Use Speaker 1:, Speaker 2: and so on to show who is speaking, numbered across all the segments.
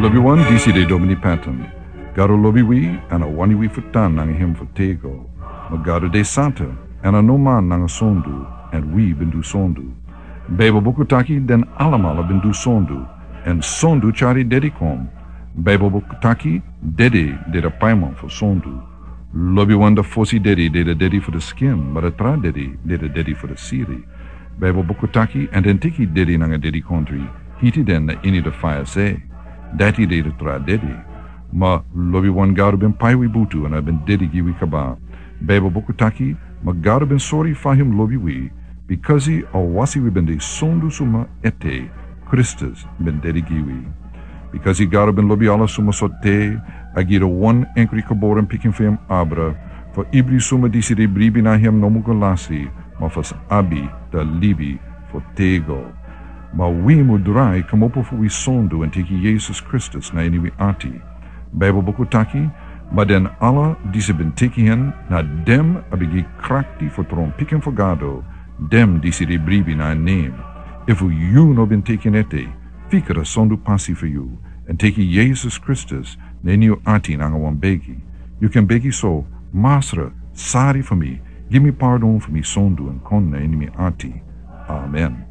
Speaker 1: Lobi wan disi de domini pattern. Garo lobi wi ana wani wi futan nang him for tego. Magaro de santa ana no man nang sondu and we bindu sondu. Bebo bukutaki den alamala bindu sondu and sondu chari dedikom. Bebo bukutaki dedi de paimon for sondu. Lobi wan da fosi dedi de dedi for the skin, but a tra dedi de dedi for the siri. Bebo bukutaki and then tiki dedi nang a dedi country. Hiti den na ini de fire say. Dati de tra dedi. Ma lobi wan garu ben paiwi butu and I ben dedi giwi kaba. Bebo bukutaki ma garu ben sorry fa him lobi wi because he wasi we ben de sondu suma ete Christus ben dedi giwi. Because he garu ben lobi ala suma sote agira one enkri kaboren picking for him abra for ibri suma disi de bribi na him nomugalasi ma fas abi da libi for tego. Ma wi mudurai kamopo fu wi sondu and tiki Jesus Christus na ini wi ati. Bebo bukutaki, ma den alla disi ben tiki hen na dem abigi krakti for tron piken for gado, dem disi de bribi na name. If you no ben taken ete, fikara sondu pasi for you, and tiki Jesus Christus na ini ati nanga wan begi. You can begi so, Masra, sari for me, give me pardon for me sondu and kon na ini mi ati. Amen.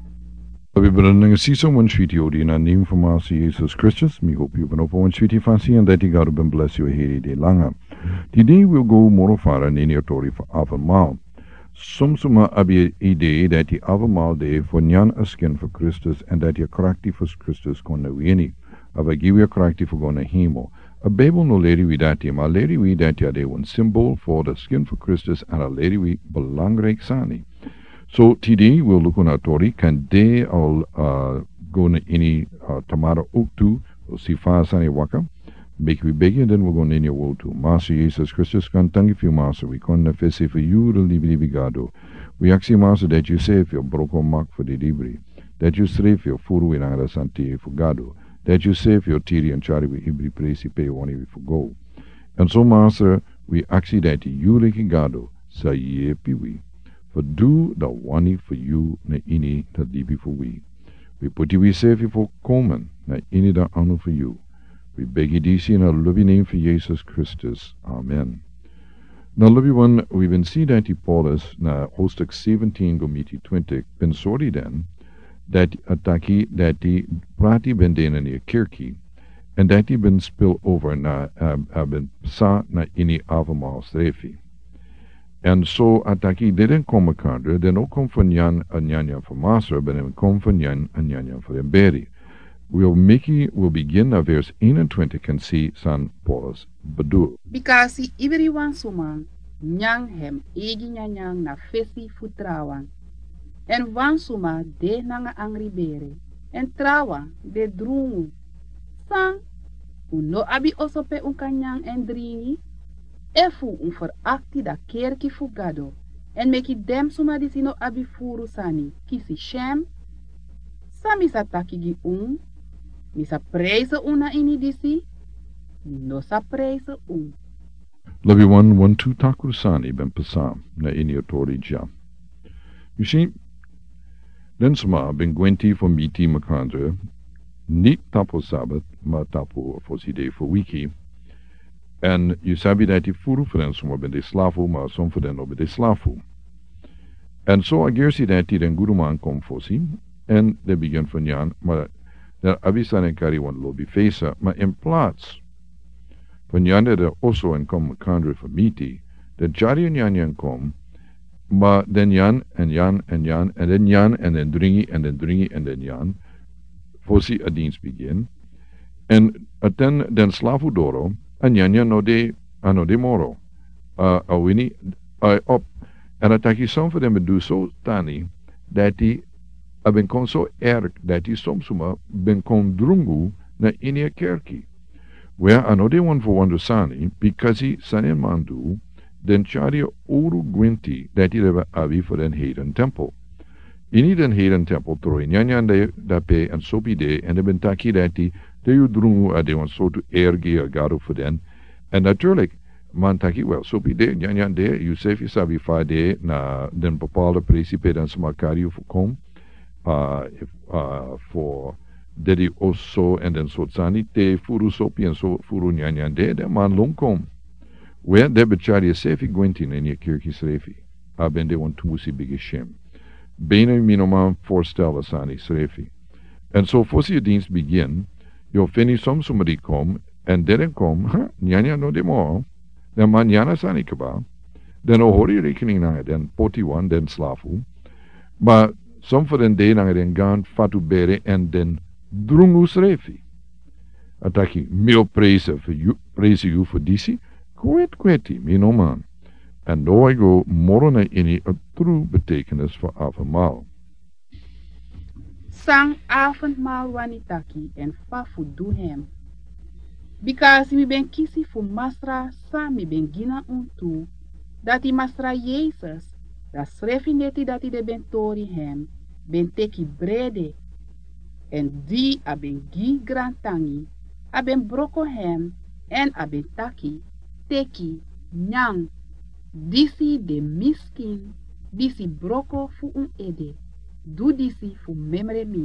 Speaker 1: We beginnen season one sweetie odi na name from our Jesus Christus. Me hope you can open one sweetie fancy and that God will bless you here de langa. Today we'll go more far and any authority for Avonmaal. Suma abi idee that die Avonmaal day for nyan asken for Christus and that je krakti for Christus kon na weni. Aba give you krakti for gona hemo. A babel no lady we dat ma lady we dat ja de one symbol for the skin for Christus and a lady we belangrijk sani. So today we'll look on our Tori. Can they all go in any tamara uktu or si fasani waka? Make we beg and then we'll go in your woe to Master Jesus Christus can thank you, Master. We can confess for you the libri gado. We ask you, Master, that you save your broken mark for the libri, that you save your furu in ara santi for gado, that you save your tiri and chari with ibri praise pay one for go. And so, Master, we ask you that you leki gado sa ye piwi. For do the one for you na ini ta dibi for we. We put you we save you for komen na ini da anu for you. We beg you this in a loving name for Jesus Christus. Amen. Now lovely one, we've been see that Paulus na hostek 17 go miti 20 ben sorry then that ataki that die prati ben dena near kirki and that die ben spill over na ben sa na ini Avonmaal strefi. En so ataki didn't come kandre, then ook kom van Jan en Jan van Master, ben hem kom van Jan en Jan van Beri. We'll begin na vers 21 can see San Paulus bedoel.
Speaker 2: Because everyone suman, nyang hem egi nyang na fesi futrawan. En wan suma de nanga angri bere. En trawa de drungu. Sang, uno abi osope unkanyang en dringi. Efu verakti da kerki fugado en meki dem suma disino abi furu sani kisi shem sami sa takigi misa preise una ini disi no sa preise
Speaker 1: Love one two takur sani ben pasam na ini autori ja. You see, den suma ben gwenti for miti makandre niet tapo sabat ma tapo foside for wiki. En je sabi dat die furu voor den sommige ben de slavu, maar som voor den op de slavu. En zo agersi dat die den goede man komt voorzien. En de begin van Jan, maar de abisan en kari wan lobi feesa, maar in plaats van Jan dat er also en kom kandre van miti, de jari en Jan kom, maar den Jan en Jan en Jan en den Jan en den dringi en den dringi en den Jan, voorzie a dienst begin. En den slavu doro, en Jan no de moro. Awini op. En dat ik soms voor hem doe zo tani, dat hij ben kon zo erg, dat hij soms ben kon drungu na in je kerkie. Where anode one for one sani, because he sanin mandu, den chari uru gwinti, dat hij hebben abi voor den heden tempel. In den heden tempel troi nyanyan de dape en sopide, en de bentaki dat hij de u drungu ade one so to erge agaro voor den. En natuurlijk, man taki wel sopide, nyanyan de, you save sabi fa de, na den bepaalde principe dan smakari of kom, voor Dedi osso en den sotsani te furu sopi en so furu nyanyan de man longkom. We de bechari sefi gwentin en je kirkis refi. Aben de wan tumusi bigishem. Bene minoman voorstellen sani srefi. En zo voor je dienst begin, je vindt soms somebody kom en deren kom, nyanya no de mo, dan manjana sani keba, dan hoor je rekening naar den potiwan den slafu, maar som voor den de naar den gaan fatu bere en den drungus refi. Ataki mil prijzen you voor disi, kweti, minoman. En do I go morona ini a true betekenis voor avondmaal.
Speaker 2: Sang avondmaal wanitaki en fafu do hem. Because mi ben kisi fu masra sa mi ben gina untu, dat i masra Jezus, dat srefineti dat i de ben tori hem, ben teki brede, en di a ben gi grantangi, a ben broko hem, en a ben taki, teki, nyang, disi de miskin, disi broko fu un ede, du disi fu memre mi.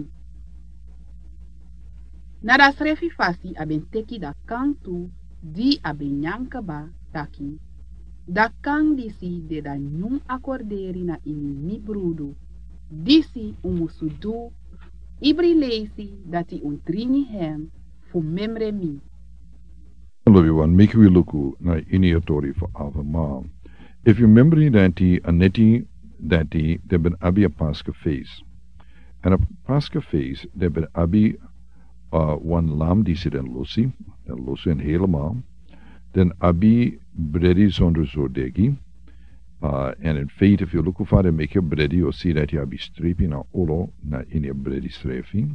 Speaker 2: Nada srefi fasi a ben teki da kantu, di a ben nyankaba taki. Da kang disi de da nyung akorderi na ini mi brudu. Disi umusudu, ibri leisi dati untrini hem, fu memre mi.
Speaker 1: Hallo everyone, make we look na ini autori voor avondmaal. If you remember that aneti that de ben abi a Pascha feest. En op Pascha feest de ben abi one lam die zit en losi en helemaal. Den abi bredi zonder zordegi. En in feite, if you look over de make your bredi, you see that je abi streepje na olo na in je bredi streepje.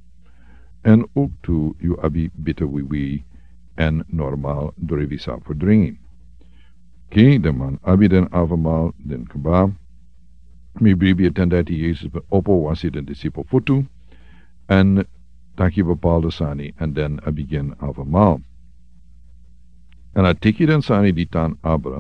Speaker 1: En ook toe je abi bitter wiwi en normaal dorevisa verdringing. Oké, de man abi den avondmaal den kebab. Mi bribi attendati Jezus oppo was hij de discipel fotu. En dat je bepaalde sani en dan begin avondmaal. En dan tik je den sani die tan abra.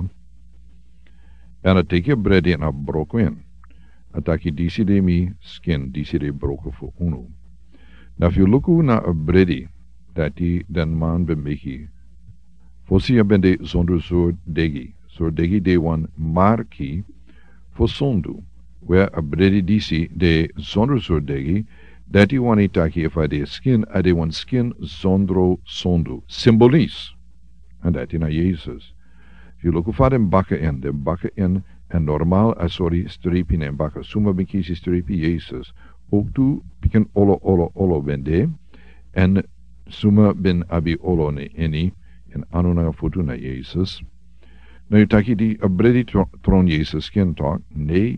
Speaker 1: En dan tik je bread en dan broko in. En dan je disi de mi skin, disi de broko voor uno. Nou, if you look naar een bread, dat die den man bemeki. Fossi je ben de zonder zordegi de wan marki voor sondu. Where a bread disi de zonder zordegi, dat die wan itaki if I de skin, I de wan skin zondro sondu. Symbolies. En dat is naar Jezus. If you look over de bakken in, en normaal, streepje en bakken, suma ben kies streepje Jezus. Ook toe, piken olo bende, en suma ben abi olo ne eni, en anuna foto naar Jezus. Nou, je taki die abredi tron Jezus skin talk, nee,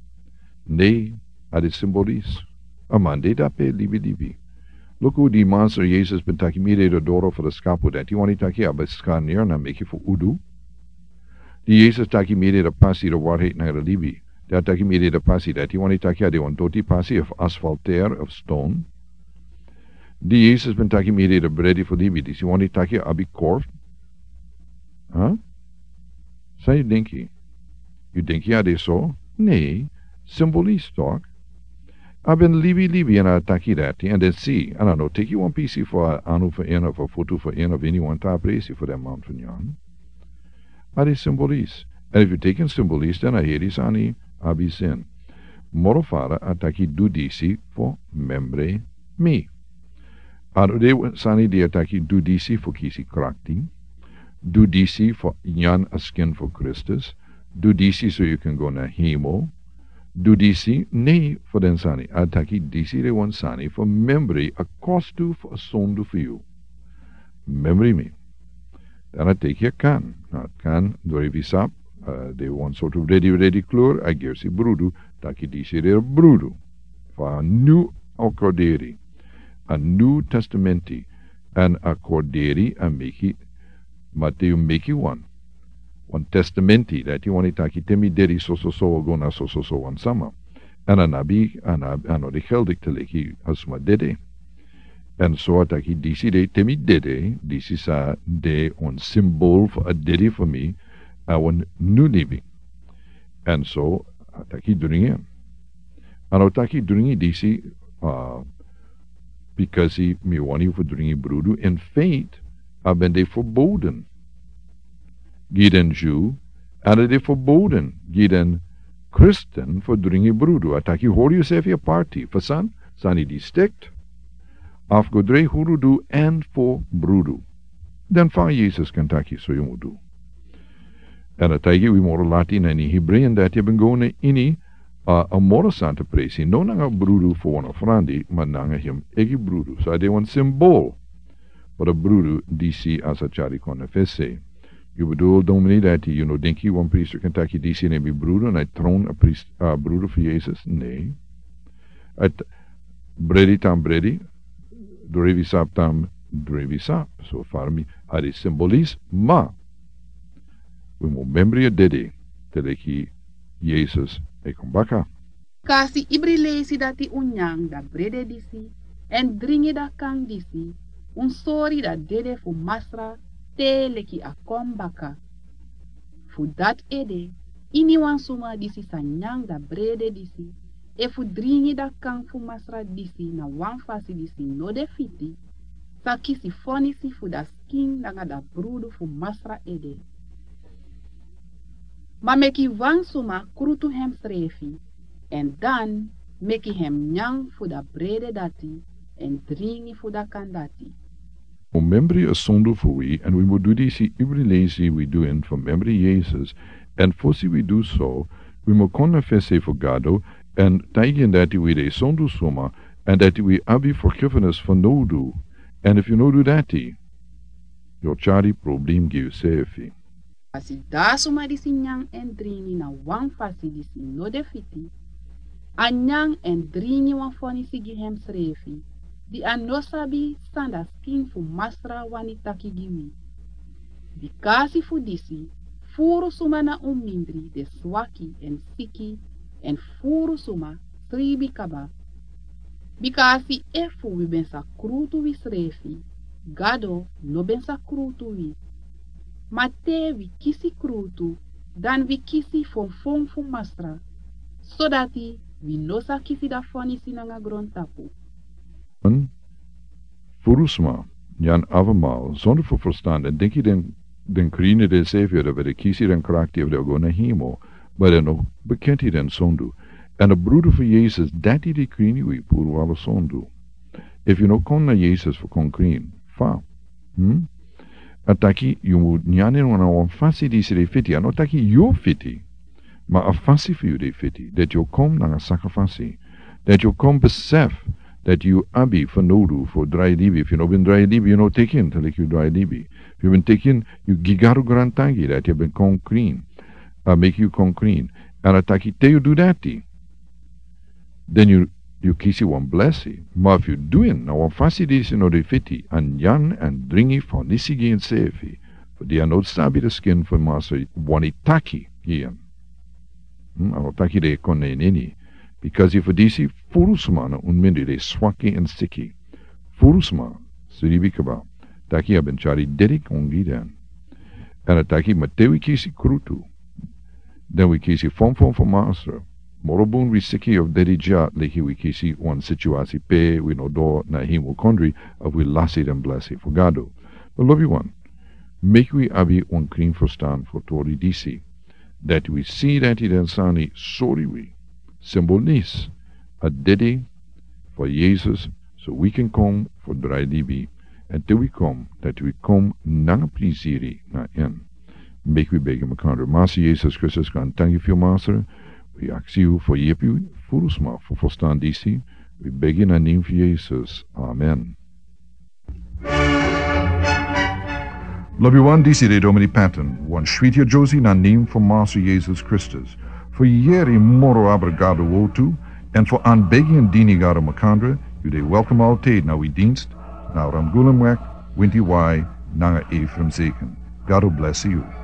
Speaker 1: dat is symbolies. Aman, de dape, libi. Look hoe die monster Jezus ben taki mire de doro voor de scapo dat. Die want taki abeskan neer na make voor udu. Die Jezus taki mire de passie de waarheid naar de libi. Dat taki mire de passie dat. Die want taki de want doti passie of asfalteer of stone. Die Jezus ben taki mire de bredi voor libi. Die want taki abi korf. Huh? Zij denk je? Je denkt ja dit zo? Nee, symbolisch toch? Ben libi en ataki dat. En dan zie, I don't know, take you one piece voor anu voor een of een foto voor een of anyone ta presi voor dat man van Jan. Dat is symbolisch. En if you take een symbolisch, dan hier is ani abi zin. Morofara ataki do disi voor membre mi. Anu de sani die ataki do disi voor kisi krakti. Do disi voor Jan askin voor Christus. Do disi so you can go naar hemel. Do disi, nee, voor den sani. Ataki disi de wan sani voor memory, a kostu voor a sondu voor you. Memory me. Dan atake je kan. Nou, het kan door je visap, de wan soort of ready kleur, a gersi brudu, taki disi de brudu. Voor een nieuw accorderi, een nieuw testamenti, en accorderi, en meki, Matthew meki one. One testamenti that you want taki temi deri so gona so one sama. En anabi ano de geldig te leki asma dede. En so taki disi de temi dede, disi sa de on symbol for a dede for me, a one new living. En so taki dringi. Ano taki dringi disi because he me wani voor dringi brudu. In feit, ben de verboden. Giden Jew, en de verboden. Giden Christen voor dringi brudu. Ataki hoor jezelf je party. Versan, sani die stikt. Afgodre hurudu en voor brudu. Dan van Jezus kan taki so je moet doen. En ataki we mogen laten in die Hebreeën dat je ben gewoon in a moro santa presi. No nanga brudu voor een frandi, maar nanga hem egi brudu. So ade een symbool. Voor a brudu DC as a chari confesse. Je bedoelt dominee dat je, denk je, een priester kan taki DC en bij brudu en hij troon een brudu voor Jezus? Nee. Het bredi tam bredi, drevi sap tam drevi sap. So farmi, ade symbolis, ma. We moeten membrie dede, teleki Jezus ekombaka.
Speaker 2: Kasi ibrilesi dati unyang da brede disi, en dringi da kang disi, un sori da dede fu masra, teleki akombaka. Fu dat ede, ini wan suma disi sanyang da brede disi, e fu dringi da kang fu masra disi na wan fasi disi no de fiti, sa kisi fonisi fu da skin danga da brudu fu masra ede. Ma meki wan suma krutu hem srefi, en dan meki hem nyang fu da brede dati, en dringi fu da kandati.
Speaker 1: Om membri a sondu voor we, en we moet do disi ibrilesi we doen van membri Jezus, en fossi we do so, we moet confesse voor Gado, en teigen dat we de sondu soma, en dat we abi forgiveness van no do, en if you no do dati, your chari probleem give sefi.
Speaker 2: Asi da suma disi nyang en dringi na wan fasi disi no de fiti, a nyang en dringi wan foni sigi hem srefi, di anosabi sanda skin fu masra wani taki giwi. Di kasi fu disi, furu suma na ummindri de swaki en siki, en furu suma tribi kaba. Bikasi efu wi bensa krutu wi srefi, Gado no bensa krutu wi. Mate wi kisi krutu, dan wi kisi fon fu masra, sodati wi nosa kisi da foni sinanga grontapu.
Speaker 1: Furusma, Jan avemaal, zonder voor verstaan, en denk je den krine de zevier, dat we de kiesie den karakter of de go naar hemel, maar dan nog bekend hij den zondu. En de broeder van Jezus, dat hij de krine we puru alle zondu. If you no kon naar Jezus voor kon krien, fa. Ataki, je moet njane een fasi die ze de fiti, en ataki jo fiti, maar een fasi voor je de fiti, dat je komt naar een sacrifice, dat je komt besef, that you abi for nodu for dry libi. If you know been dry libi, you know taken to like you dry libi. If you've been taken, you gigaru grantangi that you've been concrete, make you concrete. And ataki te you do that, then you kisi one blessing. Maar if you doing now one fasi dis no de fiti and jan and dringi for nisigi and sefi, for they are not sabi the skin for master wanitaki gian. Anotaki de konne nini. Because if disi furusma na unmindi de swaki and sticky. Furusma, siribikaba, taki haben chari derik ongidan. En ataki matewi kisi krutu. Then we kisi fom for master. Morobun we sticky of derija lehi we kisi one situasi pe, we no do na himu kondri, of we lassit and blessi for Gado. But love you one. Make we abi one cream for stand for tori disi. That we see that it and sani sorry we. Symbolis, a daddy for Jesus, so we can come for dry libi, until we come, that we come na pleziri na en. Make we beg him a Master Jesus Christus kan thank you for Master. We ask you for jepi furusma for verstaan disi. We beg in the name of Jesus. Amen.
Speaker 3: Love you one disi de Domini Patton, one sweetie Josie na name for Master Jesus Christus. Voor jeri moro abrigado wotu, en voor aanbeggen en dienigado makandre, u de welkom altijd naar uw dienst, naar Ramgulemwek, Winty Y, naar Ephraim Zeken. God bless you.